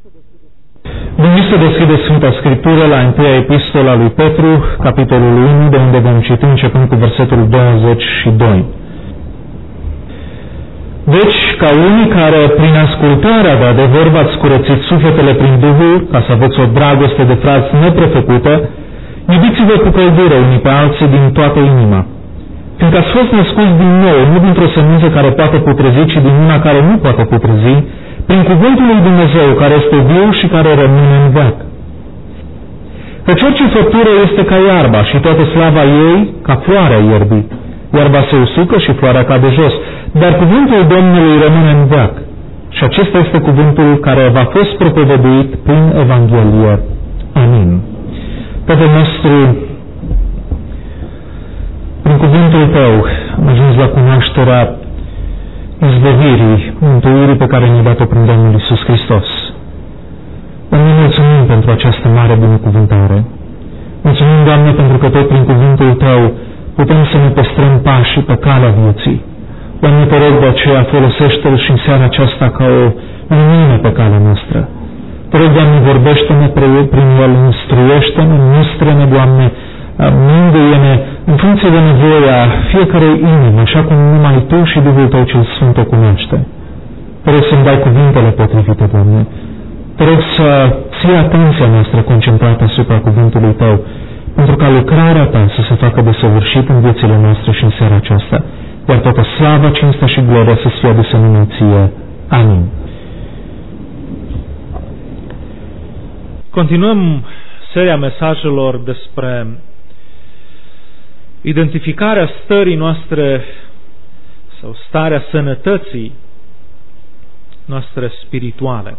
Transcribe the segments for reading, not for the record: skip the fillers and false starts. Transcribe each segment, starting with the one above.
Veniți să deschideți Sfânta Scriptură la 1 Epistola lui Petru, capitolul 1, de unde vom citi începând cu versetul 22. Deci, ca unii care prin ascultarea de adevăr v-ați curățit sufletele prin Duhul, ca să aveți o dragoste de frați neprefăcută, iubiți-vă cu căldură unii pe alții din toată inima. Fiindcă ați fost născuți din nou, nu dintr-o sămânță care poate putrezi, ci din una care nu poate putrezi, prin cuvântul lui Dumnezeu, care este viu și care rămâne în veac. Căci orice făptură este ca iarba și toată slava ei ca floarea ierbii. Iarba se usucă și floarea cade jos, dar cuvântul Domnului rămâne în veac. Și acesta este cuvântul care v-a fost propovăduit prin Evanghelie. Amin. Tatăl nostru, prin cuvântul Tău am ajuns la cunoașterea izbăvirii, mântuirii pe care ne-a dat-o prin Domnul Iisus Hristos. Doamne, mulțumim pentru această mare binecuvântare. Mulțumim, Doamne, pentru că tot prin cuvântul Tău putem să ne păstrăm pașii pe calea vieții. Doamne, te rog de aceea, folosește-L și în seara aceasta ca o lumină pe calea noastră. Te rog, Doamne, vorbește-ne prin El, instruiește-ne, mustră-ne, Doamne, mângâie-ne în funcție de nevoia fiecărei inimi, așa cum numai Tu și Duhul Tău cel Sfânt o cunoaște. Te rog să-mi dai cuvintele potrivite, Doamne. Te rog să ții atenția noastră concentrată asupra cuvântului Tău, pentru ca lucrarea Ta să se facă desăvârșit în viețile noastre și în seara aceasta, iar toată slava, cinstea și gloria să fie adusă numai Ție. Amin. Continuăm seria mesajelor despre identificarea stării noastre sau starea sănătății noastre spirituale.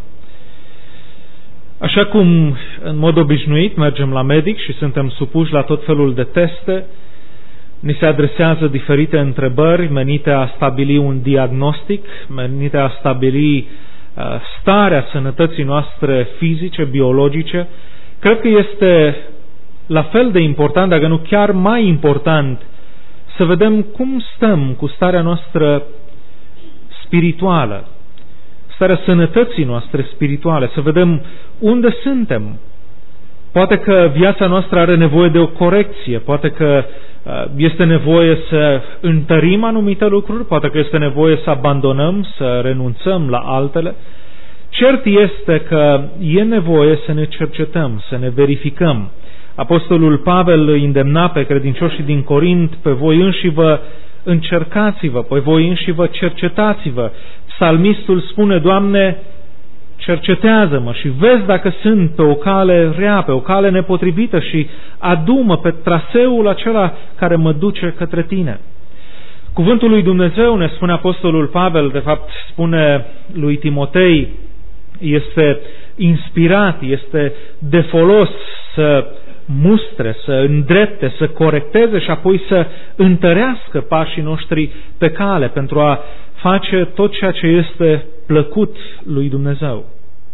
Așa cum în mod obișnuit mergem la medic și suntem supuși la tot felul de teste, ni se adresează diferite întrebări menite a stabili un diagnostic, menite a stabili starea sănătății noastre fizice, biologice. Cred că este la fel de important, dacă nu chiar mai important, să vedem cum stăm cu starea noastră spirituală, starea sănătății noastre spirituale, să vedem unde suntem. Poate că viața noastră are nevoie de o corecție, poate că este nevoie să întărim anumite lucruri, poate că este nevoie să abandonăm, să renunțăm la altele. Cert este că e nevoie să ne cercetăm, să ne verificăm. Apostolul Pavel îi îndemna pe credincioșii din Corint: pe voi înșivă încercați-vă, pe voi înșivă cercetați-vă. Psalmistul spune: Doamne, cercetează-mă și vezi dacă sunt pe o cale rea, pe o cale nepotrivită și adu-mă pe traseul acela care mă duce către Tine. Cuvântul lui Dumnezeu, ne spune Apostolul Pavel, de fapt spune lui Timotei, este inspirat, este de folos să mustre, să îndrepte, să corecteze și apoi să întărească pașii noștri pe cale pentru a face tot ceea ce este plăcut lui Dumnezeu.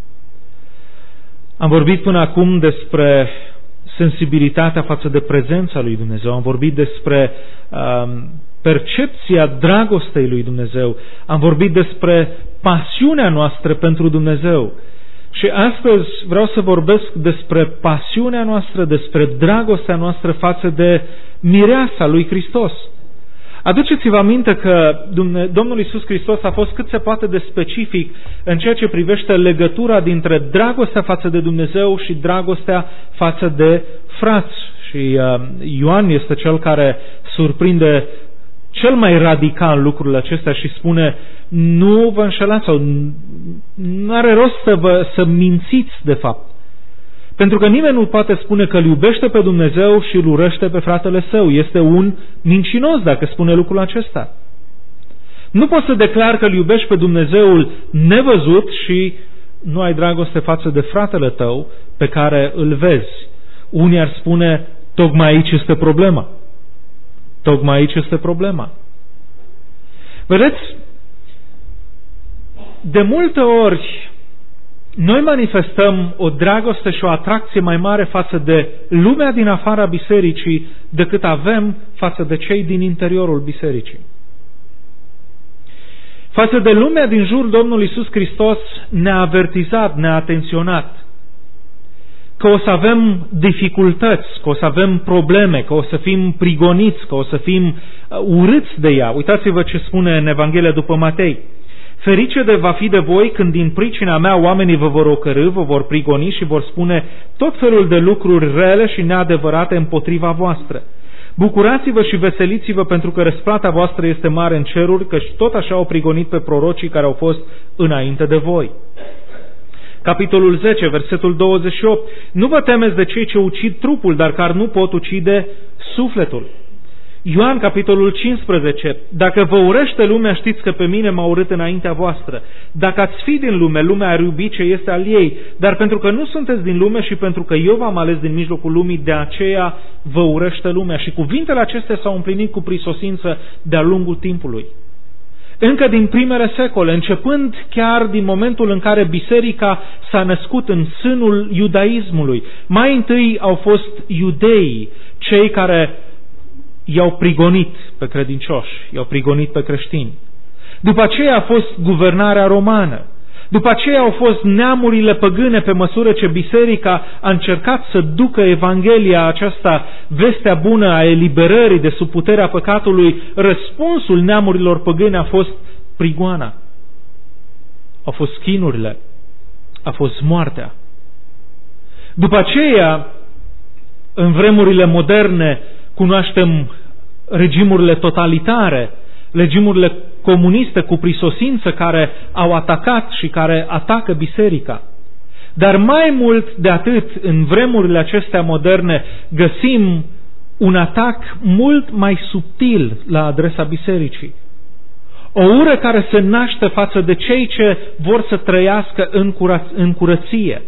Am vorbit până acum despre sensibilitatea față de prezența lui Dumnezeu, am vorbit despre percepția dragostei lui Dumnezeu, am vorbit despre pasiunea noastră pentru Dumnezeu. Și astăzi vreau să vorbesc despre pasiunea noastră, despre dragostea noastră față de mireasa lui Hristos. Aduceți-vă aminte că Domnul Iisus Hristos a fost cât se poate de specific în ceea ce privește legătura dintre dragostea față de Dumnezeu și dragostea față de frați. Și Ioan este cel care surprinde cel mai radical lucrurile acestea și spune: nu vă înșelați sau nu are rost să mințiți de fapt. Pentru că nimeni nu poate spune că îl iubește pe Dumnezeu și îl urăște pe fratele său. Este un mincinos dacă spune lucrul acesta. Nu poți să declari că îl iubești pe Dumnezeul nevăzut și nu ai dragoste față de fratele tău pe care îl vezi. Unii ar spune: tocmai aici este problema. Tocmai aici este problema. Vedeți, de multe ori noi manifestăm o dragoste și o atracție mai mare față de lumea din afara bisericii decât avem față de cei din interiorul bisericii. Față de lumea din jur, Domnul Iisus Hristos ne-a avertizat, ne-a atenționat că o să avem dificultăți, că o să avem probleme, că o să fim prigoniți, că o să fim urâți de ea. Uitați-vă ce spune în Evanghelia după Matei. Ferice de va fi de voi când din pricina mea oamenii vă vor ocărî, vă vor prigoni și vor spune tot felul de lucruri rele și neadevărate împotriva voastră. Bucurați-vă și veseliți-vă pentru că răsplata voastră este mare în ceruri, căci tot așa au prigonit pe prorocii care au fost înainte de voi. Capitolul 10, versetul 28. Nu vă temeți de cei ce ucid trupul, dar care nu pot ucide sufletul. Ioan, capitolul 15. Dacă vă urăște lumea, știți că pe mine m-a urât înaintea voastră. Dacă ați fi din lume, lumea ar iubi ce este al ei. Dar pentru că nu sunteți din lume și pentru că eu v-am ales din mijlocul lumii, de aceea vă urăște lumea. Și cuvintele acestea s-au împlinit cu prisosință de-a lungul timpului. Încă din primele secole, începând chiar din momentul în care biserica s-a născut în sânul iudaismului, mai întâi au fost iudeii, cei care i-au prigonit pe credincioși, i-au prigonit pe creștini. După aceea a fost guvernarea romană. După aceea au fost neamurile păgâne pe măsură ce biserica a încercat să ducă Evanghelia aceasta, vestea bună a eliberării de sub puterea păcatului. Răspunsul neamurilor păgâne a fost prigoana. Au fost chinurile, a fost moartea. După aceea, în vremurile moderne, cunoaștem regimurile totalitare, regimurile comuniste cu prisosință care au atacat și care atacă biserica. Dar mai mult de atât, în vremurile acestea moderne, găsim un atac mult mai subtil la adresa bisericii. O ură care se naște față de cei ce vor să trăiască în curăție.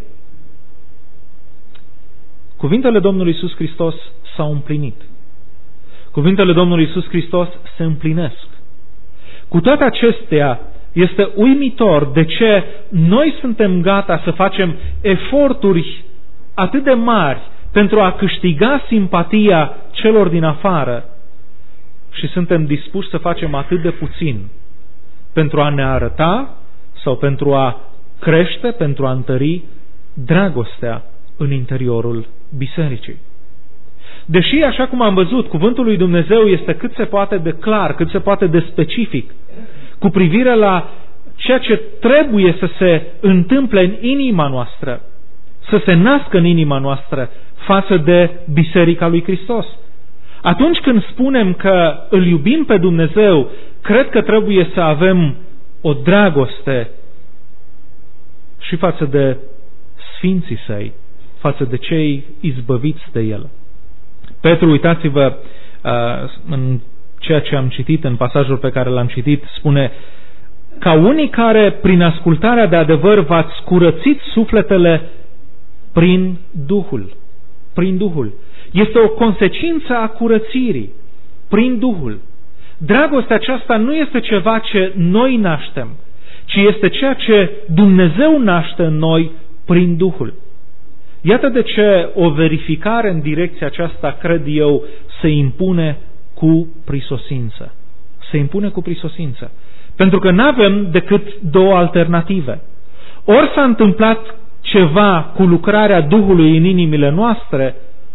Cuvintele Domnului Iisus Hristos s-au împlinit. Cuvintele Domnului Iisus Hristos se împlinesc. Cu toate acestea, este uimitor de ce noi suntem gata să facem eforturi atât de mari pentru a câștiga simpatia celor din afară și suntem dispuși să facem atât de puțin pentru a ne arăta sau pentru a crește, pentru a întări dragostea în interiorul bisericii. Deși, așa cum am văzut, cuvântul lui Dumnezeu este cât se poate de clar, cât se poate de specific, cu privire la ceea ce trebuie să se întâmple în inima noastră, să se nască în inima noastră față de Biserica lui Hristos. Atunci când spunem că îl iubim pe Dumnezeu, cred că trebuie să avem o dragoste și față de sfinții săi, față de cei izbăviți de El. Petru, uitați-vă în ceea ce am citit, în pasajul pe care l-am citit, spune: ca unii care prin ascultarea de adevăr v-ați curățit sufletele prin Duhul. Prin Duhul. Este o consecință a curățirii prin Duhul. Dragostea aceasta nu este ceva ce noi naștem, ci este ceea ce Dumnezeu naște în noi prin Duhul. Iată de ce o verificare în direcția aceasta, cred eu, se impune cu prisosință. Se impune cu prisosință. Pentru că nu avem decât două alternative. Ori s-a întâmplat ceva cu lucrarea Duhului în inimile noastre,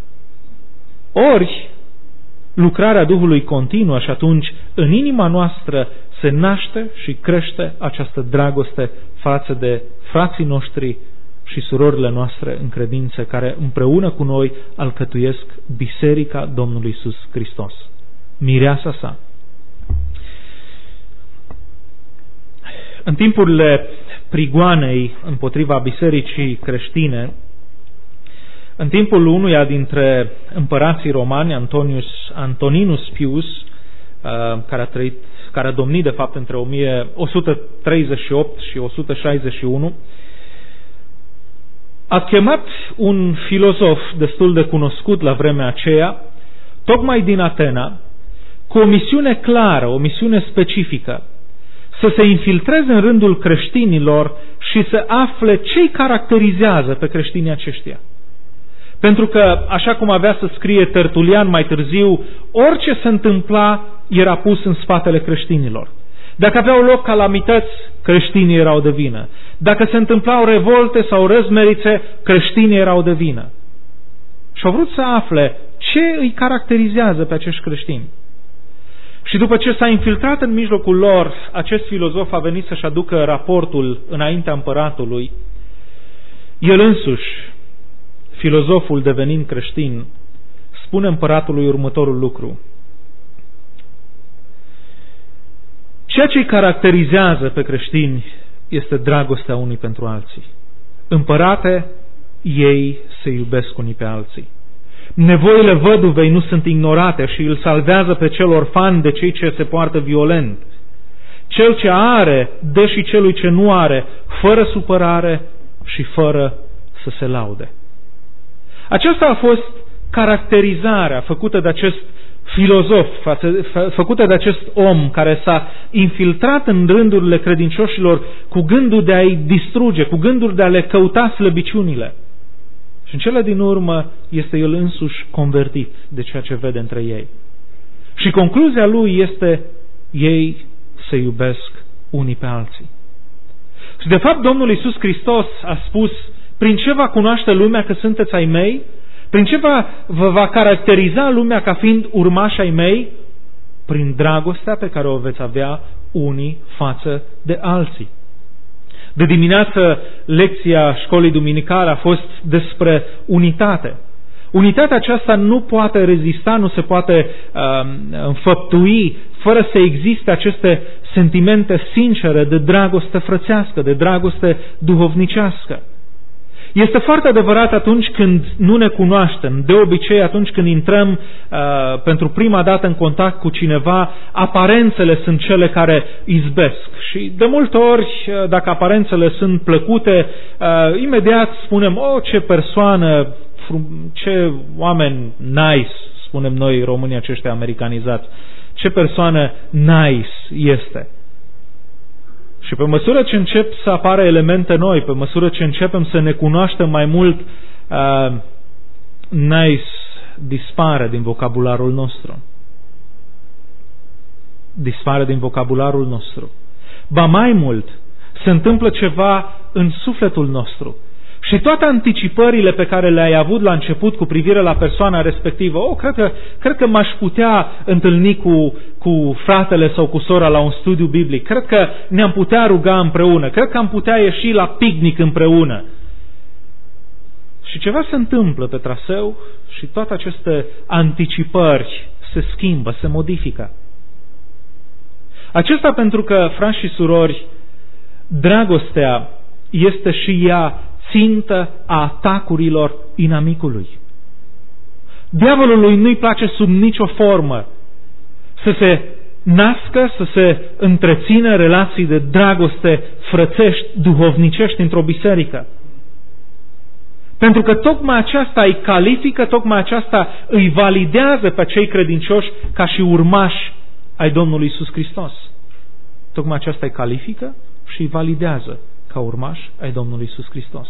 ori lucrarea Duhului continuă și atunci în inima noastră se naște și crește această dragoste față de frații noștri și surorile noastre în credință, care împreună cu noi alcătuiesc Biserica Domnului Iisus Hristos, mireasa sa. În timpurile prigoanei împotriva bisericii creștine, în timpul unuia dintre împărații romani, Antoninus Pius, care a domnit de fapt între 138 și 161, a chemat un filozof destul de cunoscut la vremea aceea, tocmai din Atena, cu o misiune clară, o misiune specifică, să se infiltreze în rândul creștinilor și să afle ce-i caracterizează pe creștinii aceștia. Pentru că, așa cum avea să scrie Tertulian mai târziu, orice se întâmpla era pus în spatele creștinilor. Dacă aveau loc calamități, creștinii erau de vină. Dacă se întâmplau revolte sau răzmerițe, creștinii erau de vină. Și au vrut să afle ce îi caracterizează pe acești creștini. Și după ce s-a infiltrat în mijlocul lor, acest filozof a venit să-și aducă raportul înaintea împăratului. El însuși, filozoful devenind creștin, spune împăratului următorul lucru. Ceea ce îi caracterizează pe creștini este dragostea unii pentru alții. Împărate, ei se iubesc unii pe alții. Nevoile văduvei nu sunt ignorate și îl salvează pe cel orfan de cei ce se poartă violent. Cel ce are, dă și celui ce nu are, fără supărare și fără să se laude. Aceasta a fost caracterizarea făcută de acest filozof, făcută de acest om care s-a infiltrat în rândurile credincioșilor cu gândul de a-i distruge, cu gândul de a le căuta slăbiciunile. Și în cele din urmă este el însuși convertit de ceea ce vede între ei. Și concluzia lui este: ei se iubesc unii pe alții. Și de fapt Domnul Iisus Hristos a spus: prin ce va cunoaște lumea că sunteți ai mei? Prin ce vă va caracteriza lumea ca fiind urmași ai mei? Prin dragostea pe care o veți avea unii față de alții. De dimineață, lecția școlii duminicale a fost despre unitate. Unitatea aceasta nu poate rezista, nu se poate înfăptui fără să existe aceste sentimente sincere de dragoste frățească, de dragoste duhovnicească. Este foarte adevărat atunci când nu ne cunoaștem, de obicei atunci când intrăm pentru prima dată în contact cu cineva, aparențele sunt cele care izbesc. Și de multe ori, dacă aparențele sunt plăcute, imediat spunem: oh, ce persoană, ce oameni nice, spunem noi românii aceștia americanizați, ce persoană nice este. Și pe măsură ce încep să apară elemente noi, pe măsură ce începem să ne cunoaștem mai mult, nice dispare din vocabularul nostru. Dispare din vocabularul nostru. Ba mai mult, se întâmplă ceva în sufletul nostru. Și toate anticipările pe care le-ai avut la început cu privire la persoana respectivă, cred că m-aș putea întâlni cu fratele sau cu sora la un studiu biblic, cred că ne-am putea ruga împreună, cred că am putea ieși la picnic împreună. Și ceva se întâmplă pe traseu și toate aceste anticipări se schimbă, se modifică. Acesta pentru că, frați și surori, dragostea este și ea țintă a atacurilor inamicului. Diavolului nu-i place sub nicio formă să se nască, să se întrețină relații de dragoste frățești, duhovnicești într-o biserică. Pentru că tocmai aceasta îi califică, tocmai aceasta îi validează pe cei credincioși ca și urmași ai Domnului Iisus Hristos. Tocmai aceasta îi califică și îi validează ca urmași ai Domnului Iisus Hristos.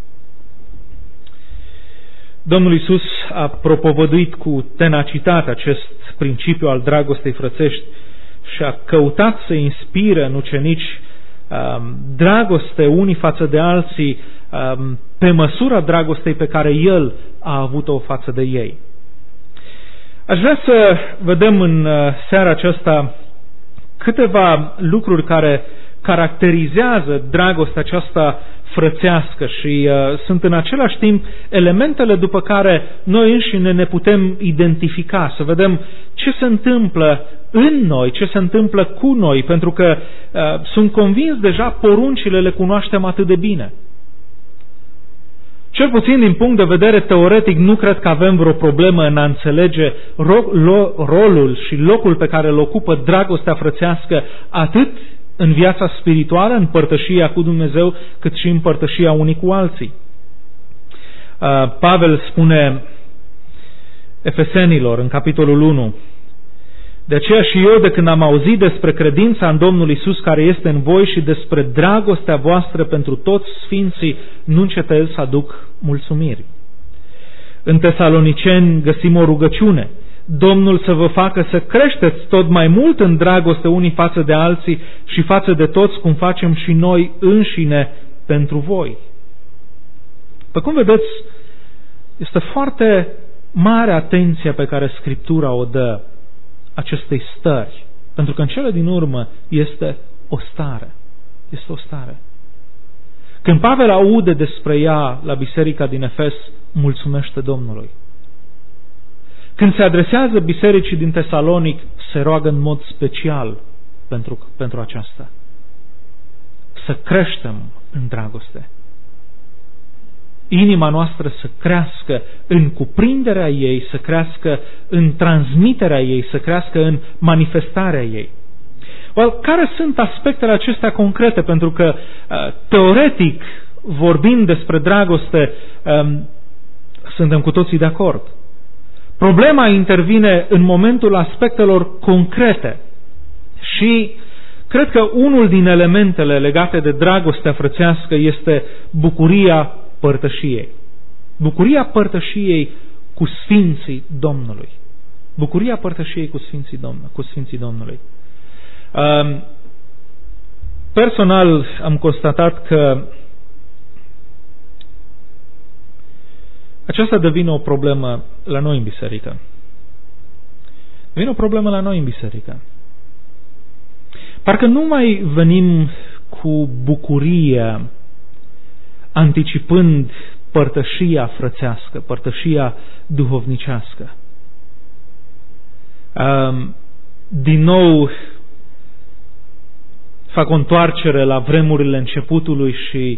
Domnul Iisus a propovăduit cu tenacitate acest principiu al dragostei frățești și a căutat să inspire în ucenici dragoste unii față de alții pe măsura dragostei pe care El a avut-o față de ei. Aș vrea să vedem în seara aceasta câteva lucruri care caracterizează dragostea aceasta frățească și sunt în același timp elementele după care noi înșine ne putem identifica, să vedem ce se întâmplă în noi, ce se întâmplă cu noi, pentru că sunt convins deja poruncile le cunoaștem atât de bine. Cel puțin din punct de vedere teoretic nu cred că avem vreo problemă în a înțelege rolul și locul pe care îl ocupă dragostea frățească atât în viața spirituală, în părtășia cu Dumnezeu, cât și în părtășia unii cu alții. Pavel spune Efesenilor în capitolul 1: de aceea și eu, de când am auzit despre credința în Domnul Iisus care este în voi și despre dragostea voastră pentru toți sfinții, nu încetez să aduc mulțumiri. În Tesaloniceni găsim o rugăciune: Domnul să vă facă să creșteți tot mai mult în dragoste unii față de alții și față de toți, cum facem și noi înșine pentru voi. După cum vedeți, este foarte mare atenția pe care Scriptura o dă acestei stări, pentru că în cele din urmă este o stare. Este o stare. Când Pavel aude despre ea la biserica din Efes, mulțumește Domnului. Când se adresează bisericii din Tesalonic, se roagă în mod special pentru aceasta. Să creștem în dragoste. Inima noastră să crească în cuprinderea ei, să crească în transmiterea ei, să crească în manifestarea ei. Care sunt aspectele acestea concrete? Pentru că, teoretic, vorbind despre dragoste, suntem cu toții de acord. Problema intervine în momentul aspectelor concrete și cred că unul din elementele legate de dragostea frățească este bucuria părtășiei. Bucuria părtășiei cu Sfinții Domnului. Bucuria părtășiei cu Sfinții Domnului. Personal am constatat că aceasta devine o problemă la noi în biserică. Devine o problemă la noi în biserică. Parcă nu mai venim cu bucurie anticipând părtășia frățească, părtășia duhovnicească. Din nou fac o întoarcere la vremurile începutului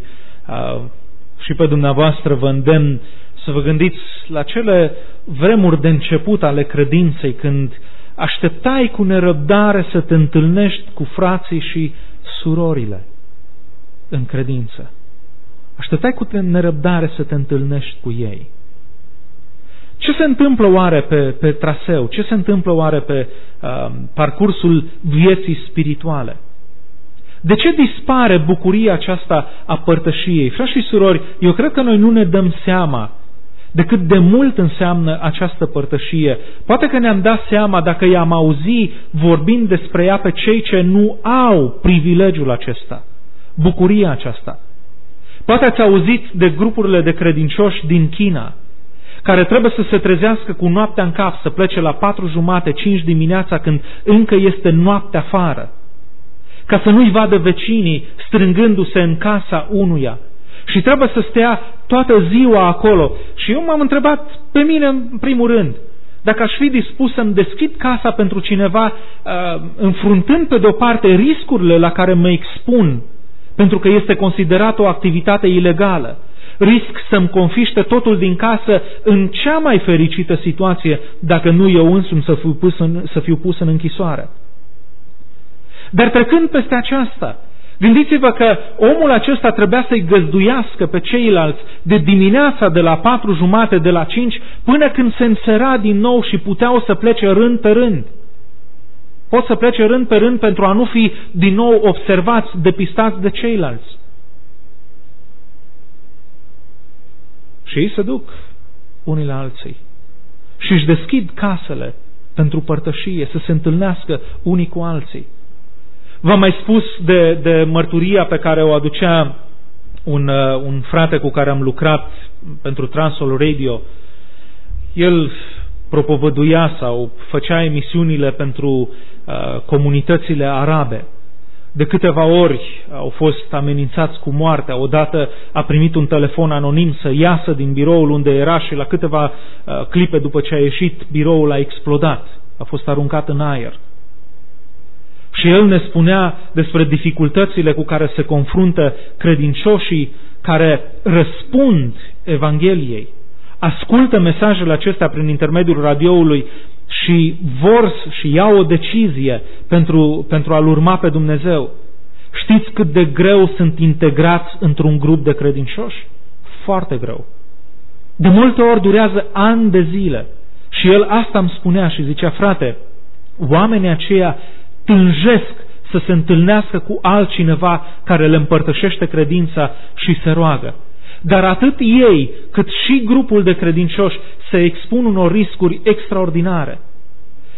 și pe dumneavoastră vă îndemn să vă gândiți la cele vremuri de început ale credinței, când așteptai cu nerăbdare să te întâlnești cu frații și surorile în credință. Așteptai cu nerăbdare să te întâlnești cu ei. Ce se întâmplă oare pe traseu? Ce se întâmplă oare pe parcursul vieții spirituale? De ce dispare bucuria aceasta a părtășiei? Frați și surori, eu cred că noi nu ne dăm seama de cât de mult înseamnă această părtășie. Poate că ne-am dat seama dacă i-am auzit vorbind despre ea pe cei ce nu au privilegiul acesta, bucuria aceasta. Poate ați auzit de grupurile de credincioși din China, care trebuie să se trezească cu noaptea în cap, să plece la 4:30, 5 dimineața, când încă este noapte afară, ca să nu-i vadă vecinii strângându-se în casa unuia. Și trebuie să stea toată ziua acolo. Și eu m-am întrebat pe mine în primul rând, dacă aș fi dispus să-mi deschid casa pentru cineva, înfruntând pe de-o parte riscurile la care mă expun, pentru că este considerat o activitate ilegală, risc să-mi confiște totul din casă în cea mai fericită situație, dacă nu eu însumi să fiu pus în închisoare. Dar trecând peste aceasta, gândiți-vă că omul acesta trebuia să-i găzduiască pe ceilalți de dimineața de la 4:30, de la 5, până când se însera din nou și puteau să plece rând pe rând. Pot să plece rând pe rând pentru a nu fi din nou observați, depistați de ceilalți. Și ei se duc unii la alții și își deschid casele pentru părtășie, să se întâlnească unii cu alții. V-am mai spus de mărturia pe care o aducea un frate cu care am lucrat pentru Transworld Radio. El propovăduia sau făcea emisiunile pentru comunitățile arabe. De câteva ori au fost amenințați cu moartea. Odată a primit un telefon anonim să iasă din biroul unde era și la câteva clipe după ce a ieșit, biroul a explodat. A fost aruncat în aer. Și el ne spunea despre dificultățile cu care se confruntă credincioșii care răspund Evangheliei, ascultă mesajele acestea prin intermediul radioului și vor și iau o decizie pentru a-L urma pe Dumnezeu. Știți cât de greu sunt integrați într-un grup de credincioși? Foarte greu. De multe ori durează ani de zile. Și el asta îmi spunea și zicea, frate, oamenii aceia tânjesc să se întâlnească cu altcineva care le împărtășește credința și se roagă. Dar atât ei, cât și grupul de credincioși se expun unor riscuri extraordinare.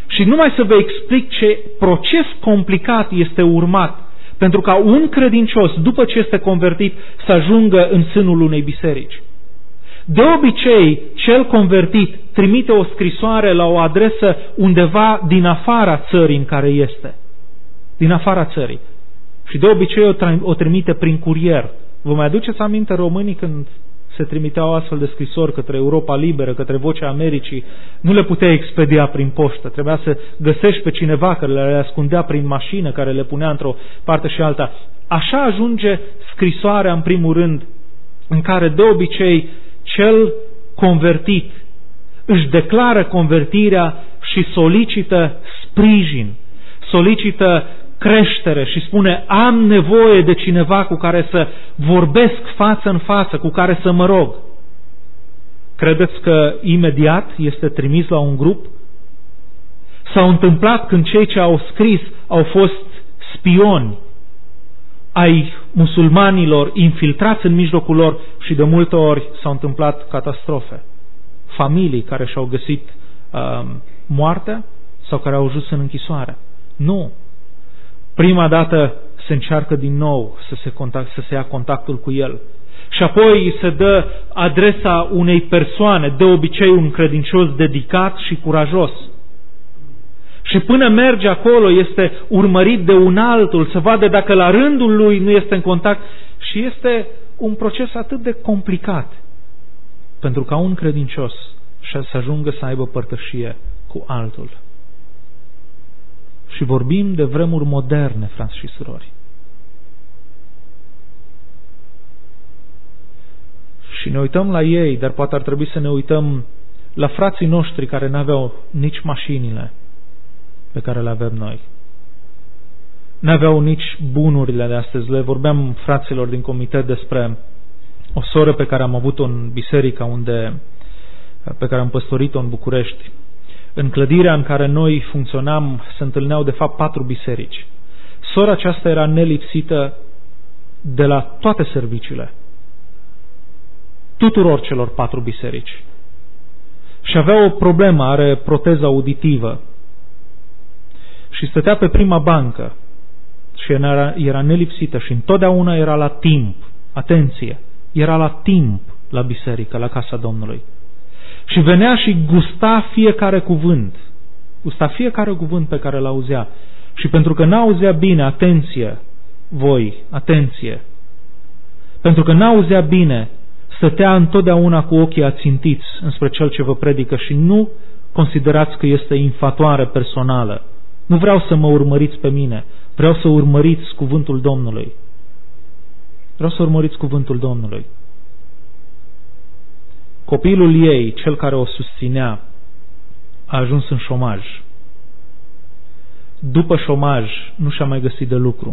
Și numai să vă explic ce proces complicat este urmat pentru ca un credincios, după ce este convertit, să ajungă în sânul unei biserici. De obicei, cel convertit trimite o scrisoare la o adresă undeva din afara țării în care este. Din afara țării. Și de obicei o trimite prin curier. Vă mai aduceți aminte românii când se trimiteau astfel de scrisori către Europa Liberă, către Vocea Americii? Nu le puteai expedia prin poștă. Trebuia să găsești pe cineva care le ascundea prin mașină, care le punea într-o parte și alta. Așa ajunge scrisoarea, în primul rând, în care de obicei cel convertit își declară convertirea și solicită sprijin, solicită creștere și spune: am nevoie de cineva cu care să vorbesc față în față, cu care să mă rog. Credeți că imediat este trimis la un grup? S-au întâmplat când cei ce au scris au fost spioni ai musulmanilor infiltrați în mijlocul lor și de multe ori s-au întâmplat catastrofe. Familii care și-au găsit moartea sau care au ajuns în închisoare. Nu. Prima dată se încearcă din nou să se ia contactul cu el. Și apoi se dă adresa unei persoane, de obicei un credincios dedicat și curajos. Și până merge acolo este urmărit de un altul să vadă dacă la rândul lui nu este în contact. Și este un proces atât de complicat pentru ca un credincios să ajungă să aibă părtășie cu altul. Și vorbim de vremuri moderne, frați și surori. Și ne uităm la ei, dar poate ar trebui să ne uităm la frații noștri care n-aveau nici mașinile pe care le avem noi. N-aveau nici bunurile de astăzi. Le vorbeam fraților din comitet despre o soră pe care am avut-o în biserica pe care am păstorit-o în București. În clădirea în care noi funcționam se întâlneau de fapt 4 biserici. Sora aceasta era nelipsită de la toate serviciile. Tuturor celor 4 biserici. Și avea o problemă, are proteză auditivă. Și stătea pe prima bancă și era nelipsită și întotdeauna era la timp. Atenție! Era la timp la biserică, la casa Domnului. Și venea și gusta fiecare cuvânt. Gusta fiecare cuvânt pe care l-auzea. Și pentru că n-auzea bine, atenție, voi, atenție, pentru că n-auzea bine, stătea întotdeauna cu ochii ațintiți înspre cel ce vă predică și nu considerați că este infatuare personală. Nu vreau să mă urmăriți pe mine, vreau să urmăriți cuvântul Domnului. Vreau să urmăriți cuvântul Domnului. Copilul ei, cel care o susținea, a ajuns în șomaj. După șomaj, nu și-a mai găsit de lucru.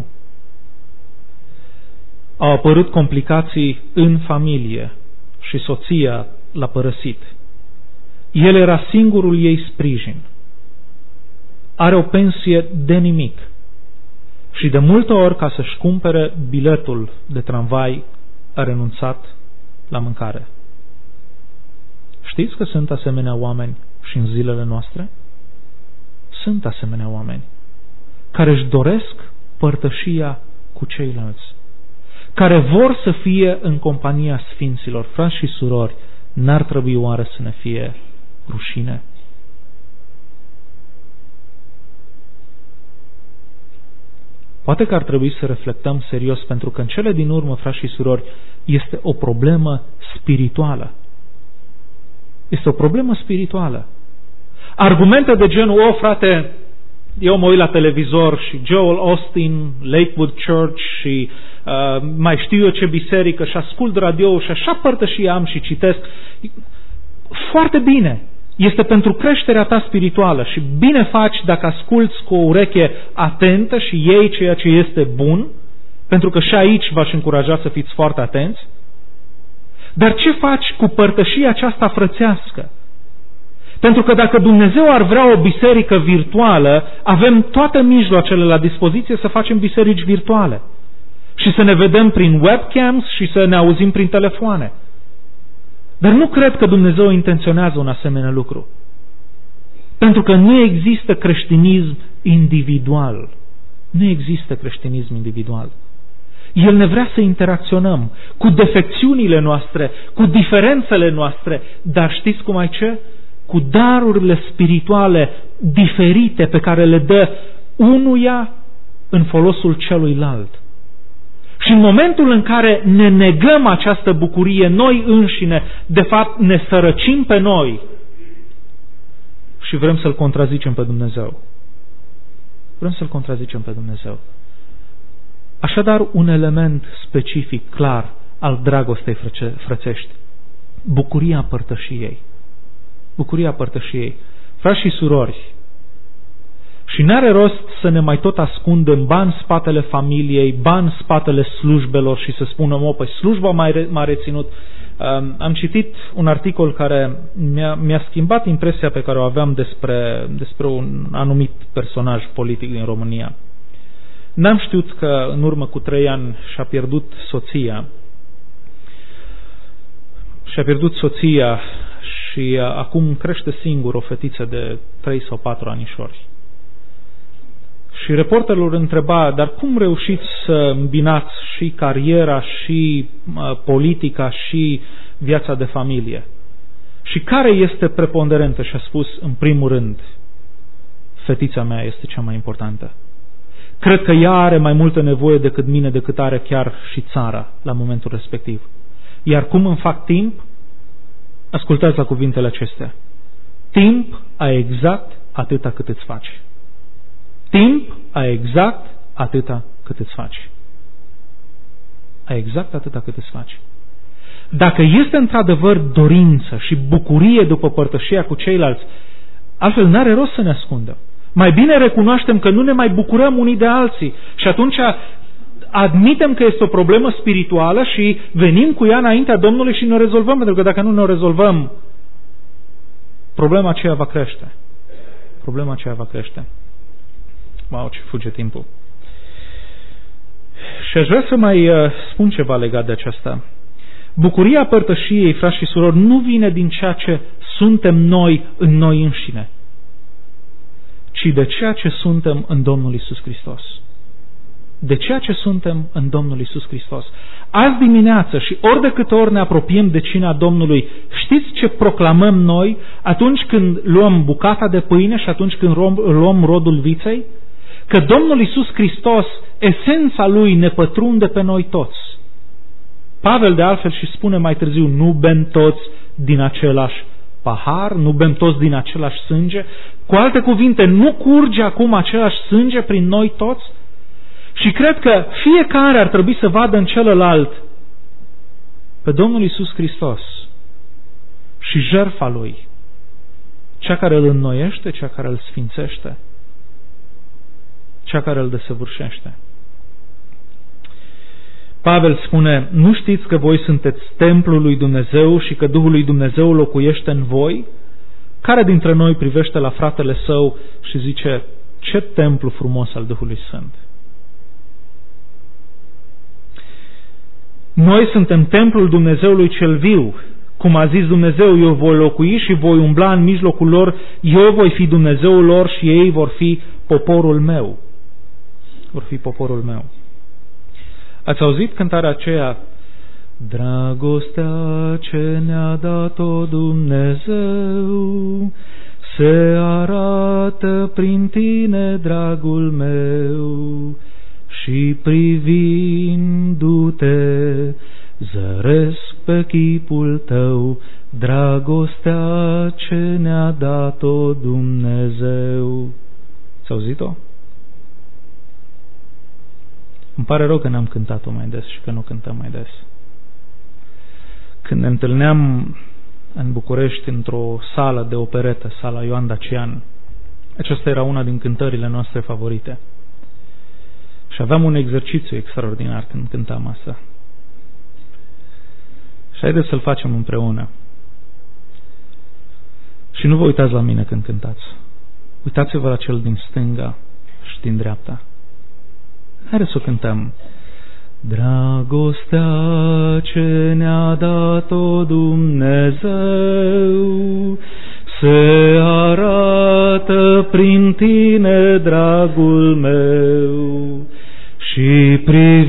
Au apărut complicații în familie și soția l-a părăsit. El era singurul ei sprijin. Are o pensie de nimic. Și de multe ori, ca să-și cumpere biletul de tramvai, a renunțat la mâncare. Știți că sunt asemenea oameni și în zilele noastre? Sunt asemenea oameni care își doresc părtășia cu ceilalți, care vor să fie în compania sfinților. Frați și surori, n-ar trebui oare să ne fie rușine? Poate că ar trebui să reflectăm serios, pentru că în cele din urmă, frați și surori, este o problemă spirituală. Este o problemă spirituală. Argumente de genul: frate, eu mă uit la televizor și Joel Austin, Lakewood Church și mai știu eu ce biserică și ascult radio și așa părtășie am și citesc. Foarte bine. Este pentru creșterea ta spirituală și bine faci dacă asculți cu o ureche atentă și iei ceea ce este bun, pentru că și aici v-aș încuraja să fiți foarte atenți. Dar ce faci cu părtășia aceasta frățească? Pentru că dacă Dumnezeu ar vrea o biserică virtuală, avem toate mijloacele la dispoziție să facem biserici virtuale și să ne vedem prin webcams și să ne auzim prin telefoane. Dar nu cred că Dumnezeu intenționează un asemenea lucru. Pentru că nu există creștinism individual. Nu există creștinism individual. El ne vrea să interacționăm cu defecțiunile noastre, cu diferențele noastre, dar știți cum ai ce? Cu darurile spirituale diferite pe care le dă unuia în folosul celuilalt. Și în momentul în care ne negăm această bucurie noi înșine, de fapt ne sărăcim pe noi și vrem să-L contrazicem pe Dumnezeu. Vrem să-L contrazicem pe Dumnezeu. Așadar, un element specific, clar, al dragostei frățești. Bucuria părtășiei. Bucuria părtășiei. Frați și surori, și n-are rost să ne mai tot ascundem bani în spatele familiei, bani în spatele slujbelor și să spunem, păi slujba m-a reținut. Am citit un articol care mi-a schimbat impresia pe care o aveam despre un anumit personaj politic din România. N-am știut că în urmă cu 3 ani și-a pierdut soția. Și-a pierdut soția și acum crește singur o fetiță de 3 sau 4 anișori. Și reporterul întreba, dar cum reușiți să îmbinați și cariera, și politica, și viața de familie? Și care este preponderentă? Și a spus, în primul rând, fetița mea este cea mai importantă. Cred că ea are mai multă nevoie decât mine, decât are chiar și țara la momentul respectiv. Iar cum îmi fac timp? Ascultați la cuvintele acestea. Timp ai exact atâta cât îți faci. Timp ai exact atâta cât îți faci. Ai exact atâta cât îți faci. Dacă este într-adevăr dorință și bucurie după părtășia cu ceilalți, altfel n-are rost să ne ascundem. Mai bine recunoaștem că nu ne mai bucurăm unii de alții și atunci admitem că este o problemă spirituală și venim cu ea înaintea Domnului și ne rezolvăm, pentru că dacă nu ne rezolvăm, problema aceea va crește. Problema aceea va crește. Wow, ce fuge timpul. Și aș vrea să mai spun ceva legat de aceasta. Bucuria părtășiei, frați și surori, nu vine din ceea ce suntem noi în noi înșine, ci de ceea ce suntem în Domnul Iisus Hristos. De ceea ce suntem în Domnul Iisus Hristos. Azi dimineață și ori de câte ori ne apropiem de cina Domnului, știți ce proclamăm noi atunci când luăm bucata de pâine și atunci când luăm rodul viței? Că Domnul Iisus Hristos, esența Lui ne pătrunde pe noi toți. Pavel de altfel și spune mai târziu, nu bem toți din același pahar, nu bem toți din același sânge. Cu alte cuvinte, nu curge acum același sânge prin noi toți? Și cred că fiecare ar trebui să vadă în celălalt pe Domnul Iisus Hristos și jertfa Lui, cea care îl înnoiește, cea care îl sfințește, cea care îl desăvârșește. Pavel spune, nu știți că voi sunteți templul lui Dumnezeu și că Duhul lui Dumnezeu locuiește în voi? Care dintre noi privește la fratele său și zice, ce templu frumos al Duhului Sfânt? Noi suntem templul Dumnezeului cel viu. Cum a zis Dumnezeu, eu voi locui și voi umbla în mijlocul lor, eu voi fi Dumnezeul lor și ei vor fi poporul meu. Vor fi poporul meu. Ați auzit cântarea aceea? Dragostea ce ne-a dat-o Dumnezeu se arată prin tine, dragul meu, și privindu-te zăresc pe chipul tău dragostea ce ne-a dat-o Dumnezeu. Ați auzit-o? Îmi pare rău că n-am cântat-o mai des și că nu cântăm mai des. Când ne întâlneam în București într-o sală de operetă, sala Ioan Dacian, aceasta era una din cântările noastre favorite. Și aveam un exercițiu extraordinar când cântam asta. Și haideți să-l facem împreună. Și nu vă uitați la mine când cântați. Uitați-vă la cel din stânga și din dreapta. Haideți să o cântăm. Dragostea ce ne-a dat-o Dumnezeu se arată Tată, prin Tine, dragul meu, și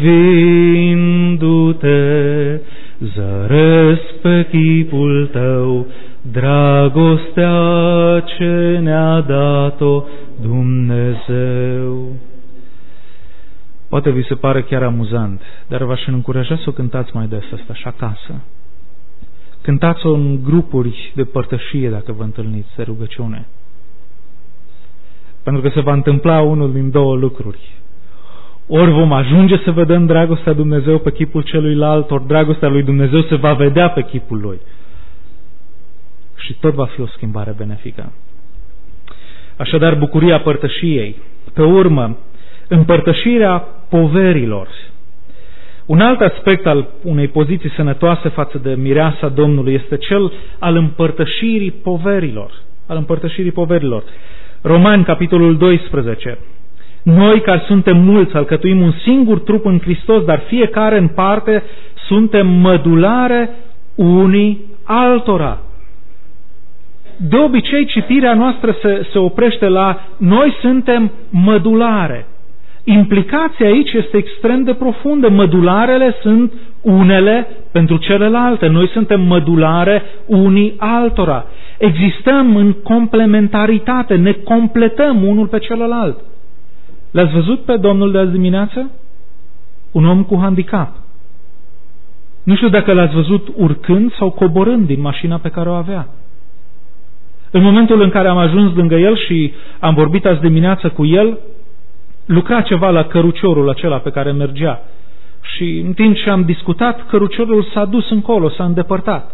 privindu-Te, zăresc pe chipul Tău dragostea ce ne-a dat-o Dumnezeu. Poate vi se pare chiar amuzant, dar v-aș încuraja să o cântați mai des asta și acasă. Cântați-o în grupuri de părtășie dacă vă întâlniți de rugăciune. Pentru că se va întâmpla unul din două lucruri. Ori vom ajunge să vedem dragostea Dumnezeu pe chipul celuilalt, ori dragostea lui Dumnezeu se va vedea pe chipul lui. Și tot va fi o schimbare benefică. Așadar, bucuria părtășiei. Pe urmă, împărtășirea poverilor. Un alt aspect al unei poziții sănătoase față de mireasa Domnului este cel al împărtășirii poverilor. Al împărtășirii poverilor. Romani, capitolul 12. Noi care suntem mulți, alcătuim un singur trup în Hristos, dar fiecare în parte suntem mădulare unii altora. De obicei, citirea noastră se oprește la noi suntem mădulare. Implicația aici este extrem de profundă. Mădularele sunt unele pentru celelalte. Noi suntem mădulare unii altora. Existăm în complementaritate, ne completăm unul pe celălalt. L-ați văzut pe domnul de azi dimineață? Un om cu handicap. Nu știu dacă l-ați văzut urcând sau coborând din mașina pe care o avea. În momentul în care am ajuns lângă el și am vorbit azi dimineață cu el, lucra ceva la căruciorul acela pe care mergea. Și în timp ce am discutat, căruciorul s-a dus încolo, s-a îndepărtat.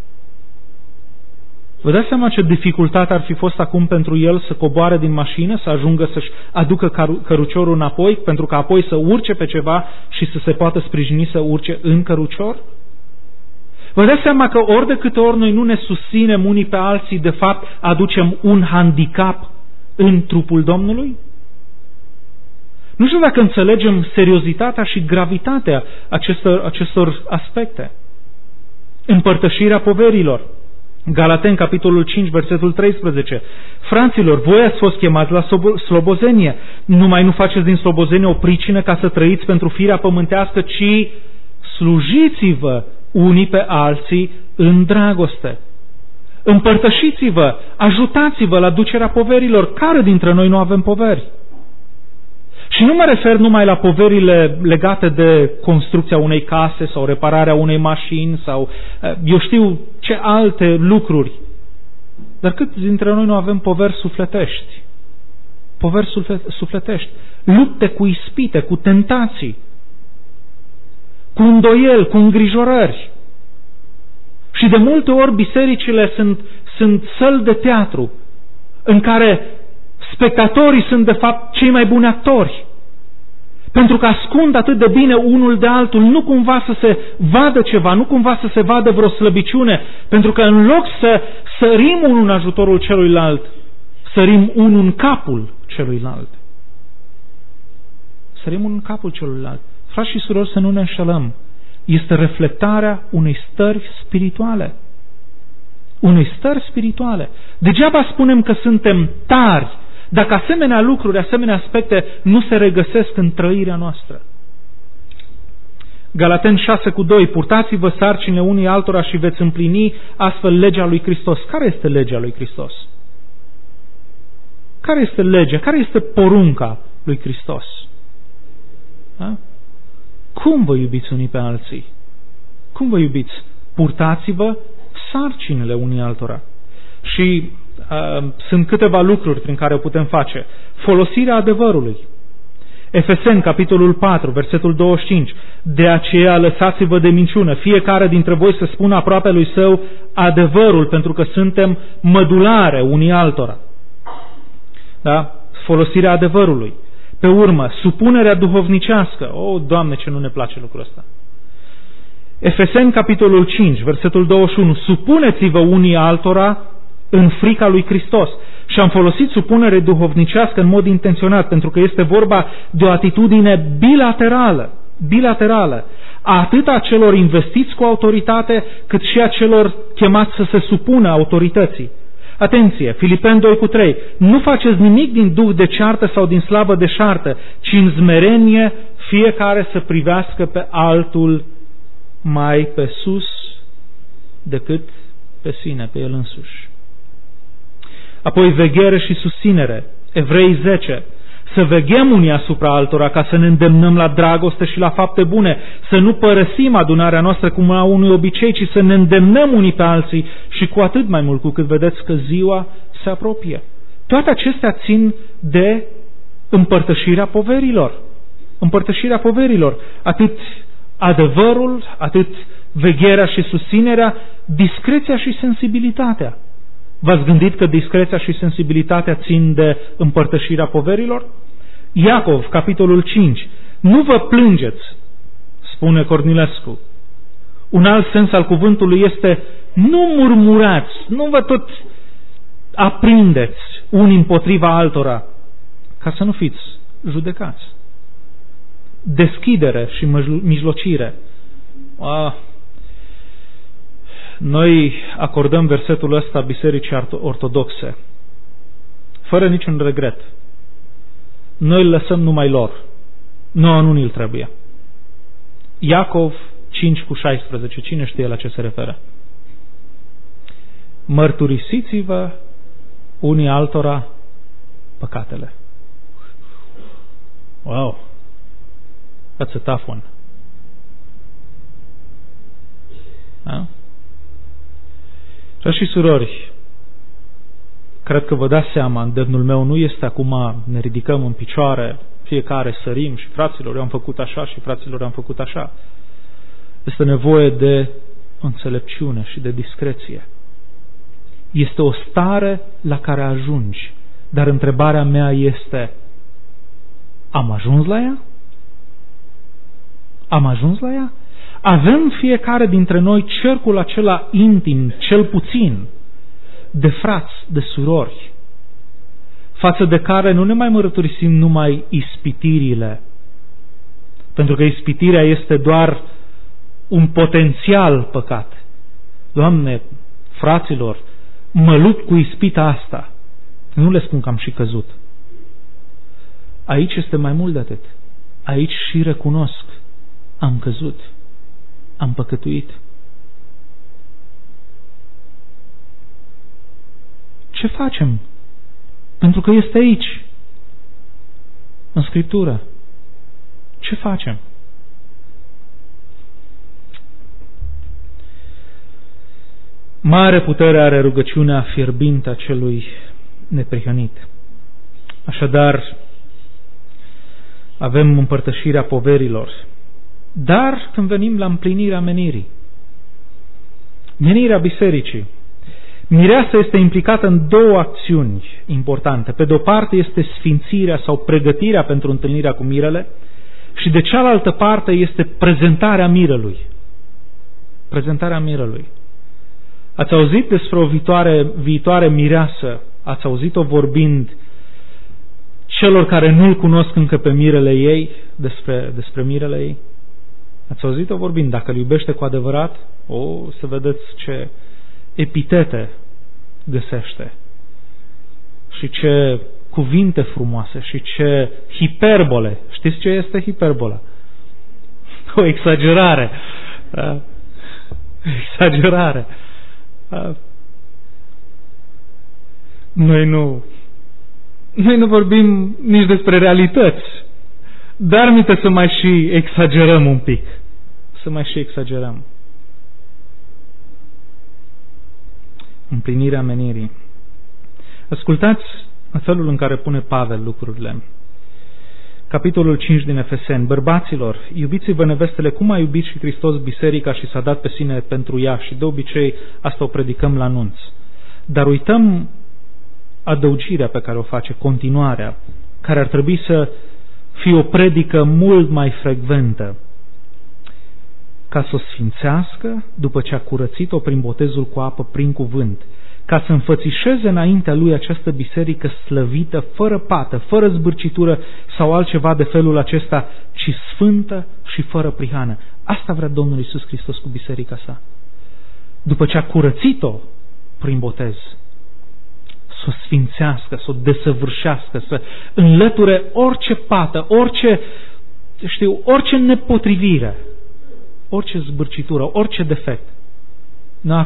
Vă dați seama ce dificultate ar fi fost acum pentru el să coboare din mașină, să ajungă să-și aducă căruciorul înapoi, pentru că apoi să urce pe ceva și să se poată sprijini să urce în cărucior? Vă dați seama că ori de câte ori noi nu ne susținem unii pe alții, de fapt aducem un handicap în trupul Domnului? Nu știu dacă înțelegem seriozitatea și gravitatea acestor aspecte. Împărtășirea poverilor. Galateni, capitolul 5, versetul 13. Fraților, voi ați fost chemați la slobozenie. Numai nu faceți din slobozenie o pricină ca să trăiți pentru firea pământească, ci slujiți-vă unii pe alții în dragoste. Împărtășiți-vă, ajutați-vă la ducerea poverilor. Care dintre noi nu avem poveri? Și nu mă refer numai la poverile legate de construcția unei case sau repararea unei mașini sau eu știu ce alte lucruri. Dar cât dintre noi nu avem poveri sufletești? Poveri sufletești. Lupte cu ispite, cu tentații, cu îndoieli, cu îngrijorări. Și de multe ori bisericile sunt săli de teatru în care spectatorii sunt de fapt cei mai buni actori. Pentru că ascund atât de bine unul de altul, nu cumva să se vadă ceva, nu cumva să se vadă vreo slăbiciune, pentru că în loc să sărim unul în ajutorul celuilalt, sărim unul în capul celuilalt. Sărim unul în capul celuilalt. Frați și surori, să nu ne înșelăm. Este reflectarea unei stări spirituale. Unei stări spirituale. Degeaba spunem că suntem tari, dacă asemenea lucruri, asemenea aspecte nu se regăsesc în trăirea noastră. Galateni 6:2, purtați-vă sarcinile unii altora și veți împlini astfel legea lui Hristos. Care este legea lui Hristos? Care este legea? Care este porunca lui Hristos? Da? Cum vă iubiți unii pe alții? Cum vă iubiți? Purtați-vă sarcinile unii altora. Și sunt câteva lucruri prin care o putem face. Folosirea adevărului. Efeseni, capitolul 4, versetul 25. De aceea lăsați-vă de minciună. Fiecare dintre voi să spună aproapelui său adevărul, pentru că suntem mădulare unii altora. Da? Folosirea adevărului. Pe urmă, supunerea duhovnicească. O, Doamne, ce nu ne place lucrul ăsta. Efeseni, capitolul 5, versetul 21. Supuneți-vă unii altora în frica lui Hristos. Și am folosit supunere duhovnicească în mod intenționat, pentru că este vorba de o atitudine bilaterală, atât a celor investiți cu autoritate, cât și a celor chemați să se supună autorității. Atenție, Filipeni 2:3, nu faceți nimic din duh de ceartă sau din slavă de șartă, ci în smerenie fiecare să privească pe altul mai pe sus decât pe sine, pe el însuși. Apoi veghere și susținere, Evrei 10, să veghem unii asupra altora ca să ne îndemnăm la dragoste și la fapte bune, să nu părăsim adunarea noastră cum a unui obicei, ci să ne îndemnăm unii pe alții și cu atât mai mult cu cât vedeți că ziua se apropie. Toate acestea țin de împărtășirea poverilor. Împărtășirea poverilor. Atât adevărul, atât vegherea și susținerea, discreția și sensibilitatea. V-ați gândit că discreția și sensibilitatea țin de împărtășirea poverilor? Iacov, capitolul 5. Nu vă plângeți, spune Cornilescu. Un alt sens al cuvântului este nu murmurați, nu vă tot aprindeți unii împotriva altora, ca să nu fiți judecați. Deschidere și mijlocire. Noi acordăm versetul ăsta bisericii ortodoxe, fără niciun regret. Noi îl lăsăm numai lor. Nouă nu ni-l trebuie. Iacov 5:16. Cine știe la ce se referă? Mărturisiți-vă unii altora păcatele. Wow! That's a tough one. Da? Și surori, cred că vă dați seama, îndemnul meu nu este acum ne ridicăm în picioare, fiecare sărim și fraților, eu am făcut așa și fraților am făcut așa. Este nevoie de înțelepciune și de discreție. Este o stare la care ajungi, dar întrebarea mea este, am ajuns la ea? Am ajuns la ea? Avem fiecare dintre noi cercul acela intim, cel puțin, de frați, de surori, față de care nu ne mai mărturisim numai ispitirile, pentru că ispitirea este doar un potențial păcat. Doamne, fraților, mă lupt cu ispita asta. Nu le spun că am și căzut. Aici este mai mult de atât. Aici și recunosc, am căzut. Am păcătuit. Ce facem? Pentru că este aici, în Scriptură. Ce facem? Mare putere are rugăciunea fierbintă a celui neprihănit. Așadar, avem împărtășirea poverilor. Dar când venim la împlinirea menirii, menirea bisericii, mireasa este implicată în două acțiuni importante. Pe de-o parte este sfințirea sau pregătirea pentru întâlnirea cu mirele și de cealaltă parte este prezentarea mirelui. Prezentarea mirelui. Ați auzit despre o viitoare mireasă, ați auzit-o vorbind celor care nu-l cunosc încă pe mirele ei, despre mirele ei? Ați auzit-o vorbind, dacă îl iubește cu adevărat, să vedeți ce epitete găsește și ce cuvinte frumoase și ce hiperbole. Știți ce este hiperbola? O exagerare. Exagerare. Noi nu vorbim nici despre realități, dar minte să mai și exagerăm un pic. Să mai și exagerăm. Împlinirea menirii. Ascultați în felul în care pune Pavel lucrurile. Capitolul 5 din Efeseni. Bărbaților, iubiți-vă nevestele cum a iubit și Hristos biserica și s-a dat pe sine pentru ea și de obicei asta o predicăm la anunț. Dar uităm adăugirea pe care o face, continuarea, care ar trebui să fie o predică mult mai frecventă, ca să o sfințească după ce a curățit-o prin botezul cu apă, prin cuvânt, ca să înfățișeze înaintea lui această biserică slăvită, fără pată, fără zbârcitură sau altceva de felul acesta, ci sfântă și fără prihană. Asta vrea Domnul Iisus Hristos cu biserica sa. După ce a curățit-o prin botez, să o sfințească, să o desăvârșească, să înlăture orice pată, orice nepotrivire, orice zbârcitură, orice defect. Dar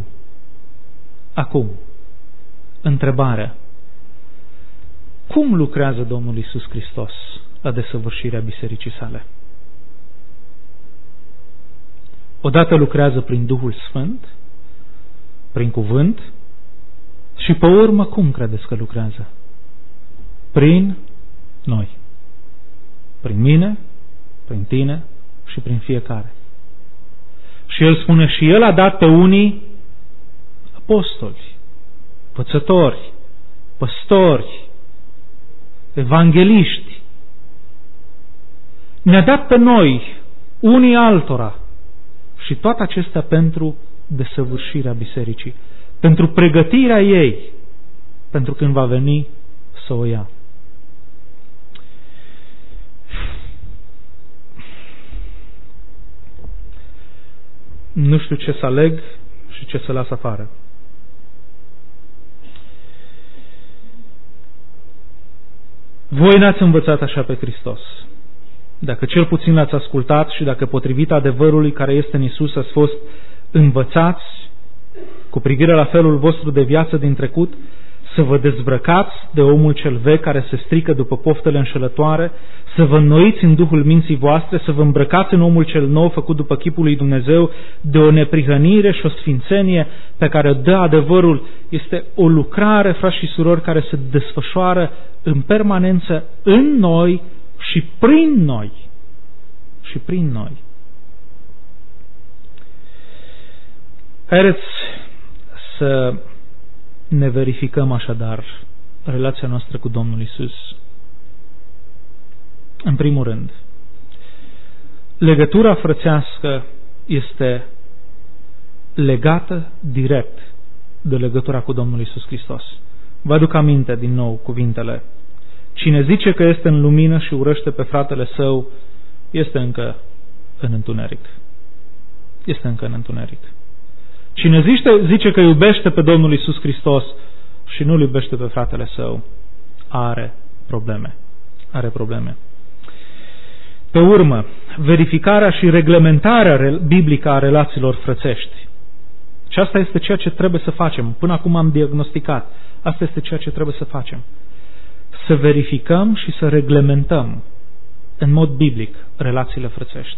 acum, întrebarea: cum lucrează Domnul Iisus Hristos la desăvârșirea bisericii sale? Odată lucrează prin Duhul Sfânt, prin cuvânt, și pe urmă cum credeți că lucrează? Prin noi. Prin mine, prin tine și prin fiecare. Și El spune, și El a dat pe unii apostoli, învățători, păstori, evangeliști. Ne-a dat pe noi, unii altora, și toate acestea pentru desăvârșirea bisericii, pentru pregătirea ei, pentru când va veni să o ia. Nu știu ce să aleg și ce să las afară. Voi n-ați învățat așa pe Hristos. Dacă cel puțin l-ați ascultat și dacă potrivit adevărului care este în Iisus ați fost învățați cu privire la felul vostru de viață din trecut, să vă dezbrăcați de omul cel vechi care se strică după poftele înșelătoare, să vă înnoiți în duhul minții voastre, să vă îmbrăcați în omul cel nou făcut după chipul lui Dumnezeu, de o neprihănire și o sfințenie pe care o dă adevărul. Este o lucrare, frați și surori, care se desfășoară în permanență în noi și prin noi. Și prin noi. Haideți să ne verificăm așadar relația noastră cu Domnul Iisus. În primul rând, legătura frățească este legată direct de legătura cu Domnul Iisus Hristos. Vă aduc aminte din nou cuvintele: cine zice că este în lumină și urăște pe fratele său, este încă în întuneric. Este încă în întuneric. Cine zice că iubește pe Domnul Iisus Hristos și nu-L iubește pe fratele său, are probleme. Are probleme. Pe urmă, verificarea și reglementarea biblică a relațiilor frățești. Și asta este ceea ce trebuie să facem. Până acum am diagnosticat. Asta este ceea ce trebuie să facem. Să verificăm și să reglementăm în mod biblic relațiile frățești.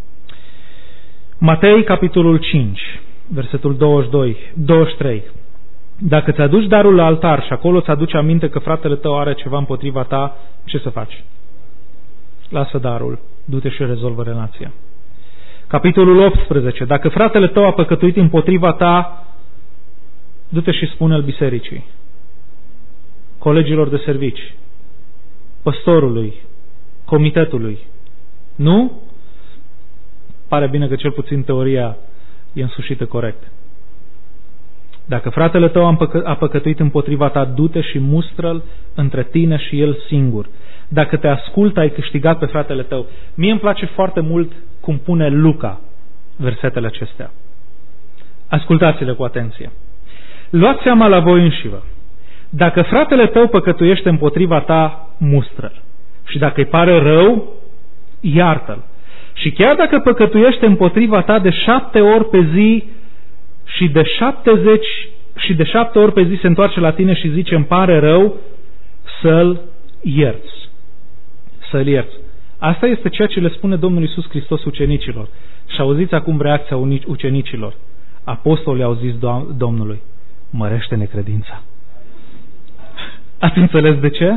Matei, capitolul 5, versetul 23. Dacă ți-aduci darul la altar și acolo ți-aduce aminte că fratele tău are ceva împotriva ta, ce să faci? Lasă darul, du-te și rezolvă relația. Capitolul 18. Dacă fratele tău a păcătuit împotriva ta, du-te și spune-l bisericii, colegilor de servici, păstorului, comitetului. Nu? Pare bine că cel puțin teoria e însușită corect. Dacă fratele tău a păcătuit împotriva ta, du-te și mustră-l între tine și el singur. Dacă te ascultă, ai câștigat pe fratele tău. Mie îmi place foarte mult cum pune Luca versetele acestea. Ascultați-le cu atenție. Luați seama la voi înșivă. Dacă fratele tău păcătuiește împotriva ta, mustră-l. Și dacă îi pare rău, iartă-l. Și chiar dacă păcătuiește împotriva ta de 7 ori pe zi și de 7 ori pe zi se întoarce la tine și zice îmi pare rău, să-l ierți. Să-l ierți. Asta este ceea ce le spune Domnul Iisus Hristos ucenicilor. Și auziți acum reacția ucenicilor. Apostolii au zis Domnului: mărește-ne credința. Ați înțeles de ce?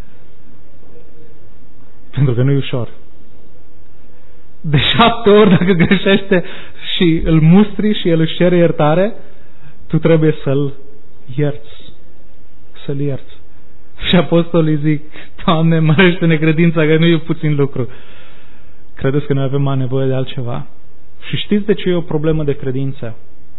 Pentru că nu e ușor. De 7 ori dacă greșește și îl mustri și el își cere iertare, tu trebuie să-l ierți. Să-l ierți. Și apostolii zic: Doamne, mărește-ne credința, că nu e puțin lucru. Credeți că noi avem mai nevoie de altceva? Și știți de ce e o problemă de credință?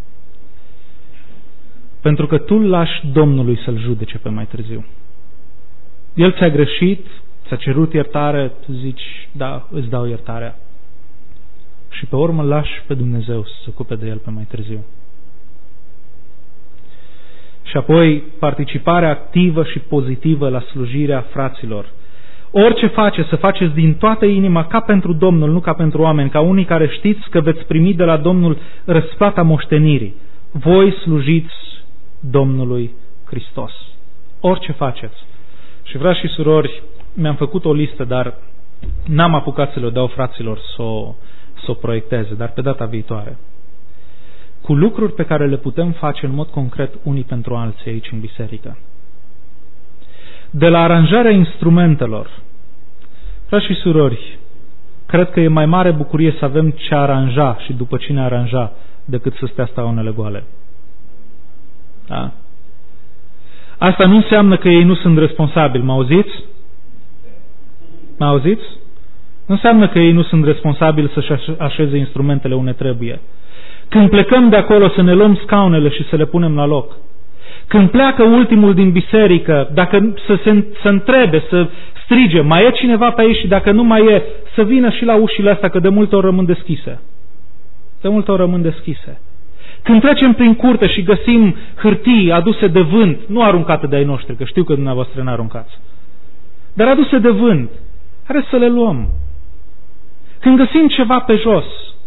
Pentru că tu îl lași Domnului să-l judece pe mai târziu. El ți-a greșit, ți-a cerut iertare, tu zici: da, îți dau iertarea. Și pe urmă lași pe Dumnezeu să se ocupe de el pe mai târziu. și apoi participarea activă și pozitivă la slujirea fraților. Orice faceți, să faceți din toată inima, ca pentru Domnul, nu ca pentru oameni, ca unii care știți că veți primi de la Domnul răsplata moștenirii. Voi slujiți Domnului Hristos. Orice faceți. Și frați și surori, mi-am făcut o listă, dar n-am apucat să le dau fraților să o proiecteze, dar pe data viitoare. Cu lucruri pe care le putem face în mod concret unii pentru alții aici în biserică. De la aranjarea instrumentelor, frați și surori, cred că e mai mare bucurie să avem ce aranja și după cine aranja decât să stea staunele goale. Da? Asta nu înseamnă că ei nu sunt responsabili, mă auziți? Mă auziți? Nu înseamnă că ei nu sunt responsabili să-și așeze instrumentele unde trebuie. Când plecăm de acolo să ne luăm scaunele și să le punem la loc. Când pleacă ultimul din biserică, dacă să întrebe, să strige, mai e cineva pe aici și dacă nu mai e, să vină și la ușile astea, că de multe ori rămân deschise. De multe ori rămân deschise. Când trecem prin curte și găsim hârtii aduse de vânt, nu aruncate de ai noștri, că știu că dumneavoastră n-aruncați, dar aduse de vânt, hai să le luăm. Când găsim ceva pe jos,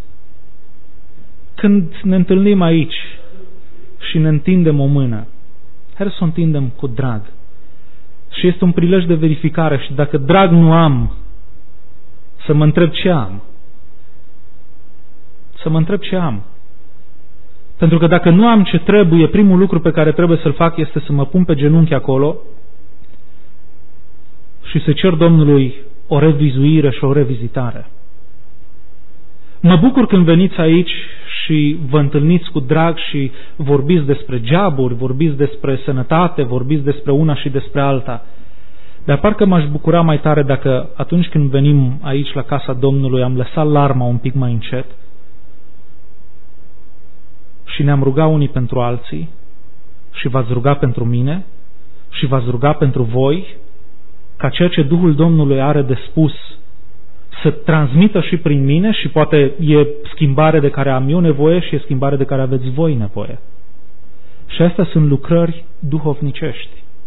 când ne întâlnim aici și ne întindem o mână, hai să o întindem cu drag. Și este un prilej de verificare și dacă drag nu am, să mă întreb ce am. Să mă întreb ce am. Pentru că dacă nu am ce trebuie, primul lucru pe care trebuie să-l fac este să mă pun pe genunchi acolo și să cer Domnului o revizuire și o revizitare. Mă bucur când veniți aici și vă întâlniți cu drag și vorbiți despre geaburi, vorbiți despre sănătate, vorbiți despre una și despre alta. Dar parcă m-aș bucura mai tare dacă atunci când venim aici la casa Domnului am lăsat larma un pic mai încet și ne-am rugat unii pentru alții și v-ați rugat pentru mine și v-ați rugat pentru voi ca ceea ce Duhul Domnului are de spus să transmită și prin mine și poate e schimbare de care am eu nevoie și e schimbare de care aveți voi nevoie. Și astea sunt lucrări duhovnicești.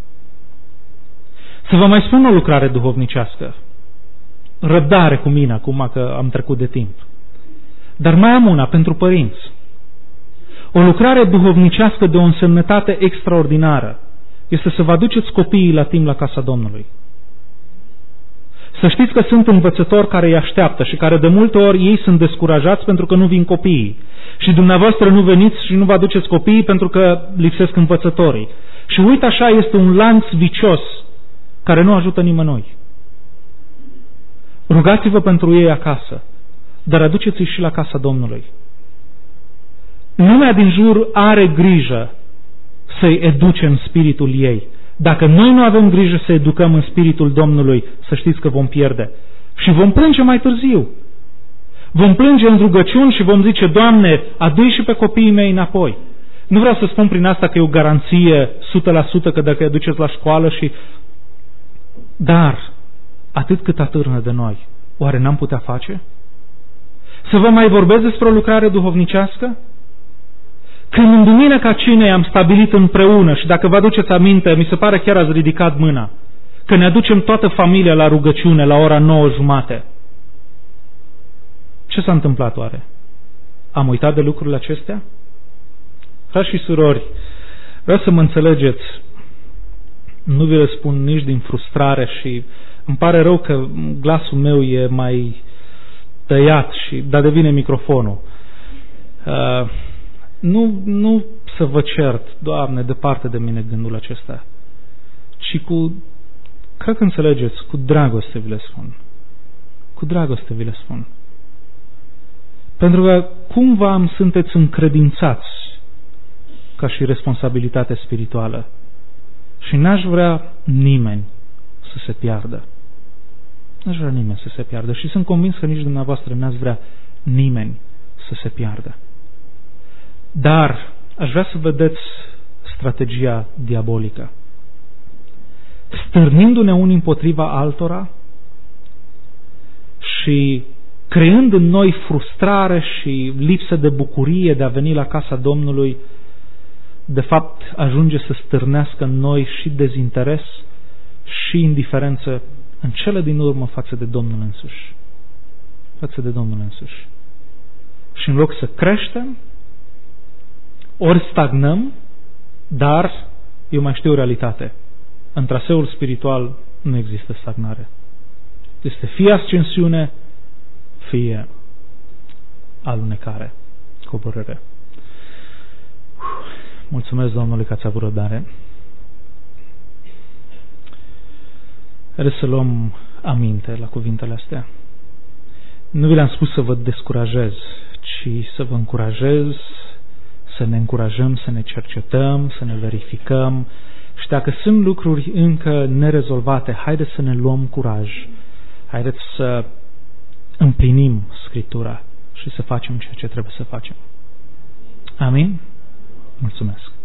Să vă mai spun o lucrare duhovnicească. Răbdare cu mine, acum că am trecut de timp. Dar mai am una pentru părinți. O lucrare duhovnicească de o însemnătate extraordinară este să vă aduceți copiii la timp la casa Domnului. Să știți că sunt învățători care îi așteaptă și care de multe ori ei sunt descurajați pentru că nu vin copiii. Și dumneavoastră nu veniți și nu vă aduceți copiii pentru că lipsesc învățătorii. Și uite așa, este un lanț vicios care nu ajută nimănui. Rugați-vă pentru ei acasă, dar aduceți-i și la casa Domnului. Lumea din jur are grijă să-i educe în spiritul ei. Dacă noi nu avem grijă să educăm în spiritul Domnului, să știți că vom pierde. Și vom plânge mai târziu. Vom plânge în rugăciuni și vom zice, Doamne, adu-i și pe copiii mei înapoi. Nu vreau să spun prin asta că e o garanție 100% că dacă îi aduceți la școală și... Dar, atât cât atârnă de noi, oare n-am putea face? Să vă mai vorbesc despre o lucrare duhovnicească? Când în duminica cinei am stabilit împreună și dacă vă aduceți aminte, mi se pare chiar ați ridicat mâna, că ne aducem toată familia la rugăciune la ora 9:30. Ce s-a întâmplat oare? Am uitat de lucrurile acestea? Frați și surori, vreau să mă înțelegeți, nu vi le spun nici din frustrare și îmi pare rău că glasul meu e mai tăiat, dar devine microfonul. Nu să vă cert, Doamne, departe de mine gândul acesta, ci cred că înțelegeți, cu dragoste vi le spun. Cu dragoste vi le spun. Pentru că cumva sunteți încredințați ca și responsabilitate spirituală și n-aș vrea nimeni să se piardă. N-aș vrea nimeni să se piardă și sunt convins că nici dumneavoastră n-ați vrea nimeni să se piardă. Dar aș vrea să vedeți strategia diabolică. Stârnindu-ne unii împotriva altora și creând în noi frustrare și lipsă de bucurie de a veni la casa Domnului, de fapt ajunge să stârnească în noi și dezinteres și indiferență în cele din urmă față de Domnul însuși. Față de Domnul însuși. Și în loc să creștem, ori stagnăm, dar eu mai știu o realitate. În traseul spiritual nu există stagnare. Este fie ascensiune, fie alunecare, coborâre. Mulțumesc, Domnule, că ați avut răbdare. Haideți să luăm aminte la cuvintele astea. Nu vi le-am spus să vă descurajez, ci să vă încurajez, să ne încurajăm, să ne cercetăm, să ne verificăm. Și dacă sunt lucruri încă nerezolvate, haideți să ne luăm curaj. Haideți să împlinim Scriptura și să facem ceea ce trebuie să facem. Amin? Mulțumesc!